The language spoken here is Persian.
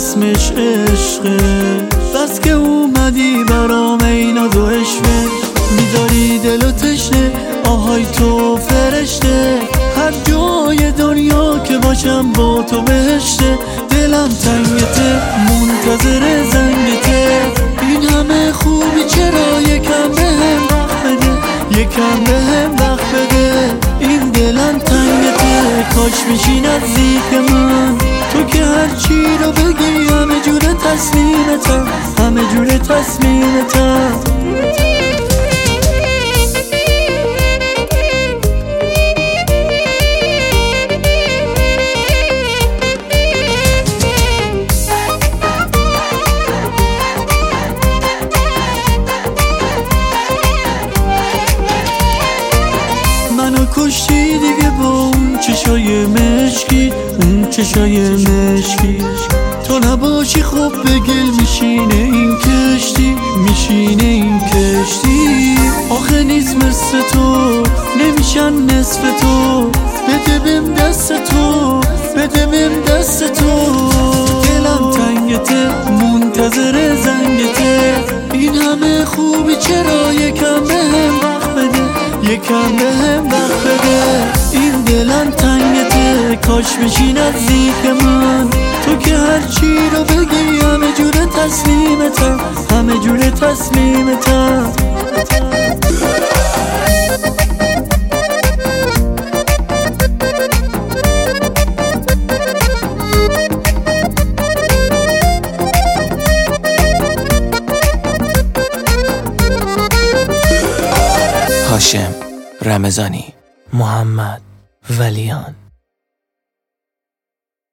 اسمش عشقه. بس که اومدی برام ای ناز و عشقه، میذاری دل و تشنه آهای تو فرشته. هر جای دنیا که باشم با تو بهشته. دلم تنگته منتظر زنگته، این همه خوبی چرا یکم بهم وقت بده، یکم بهم وقت بده. این دلم تنگته کاش بشی نزدیک من، تو که هر چی رو بگی همه جوره تسلیمتم، همه جوره تسلیمتم. منو کشتی دیگه با اون چشای مشکی، اون چشای مشکی. تو نباشی خب به گل میشینه این کشتی، میشینه این کشتی. آخه نیست مثل تو نمیشن نصف تو، بده بهم دست تو، بده بهم دست تو. دلم تنگته منتظر زنگته، این همه خوبی چرا یکم بهم وقت بده، یکم بهم وقت بده. این دلم تنگته کاش بشی نزدیک من، تو که هر چی رو بگی همه جوره تسلیمتم، همه جوره تسلیمتم. هاشم رمضانی، محمد ولیان.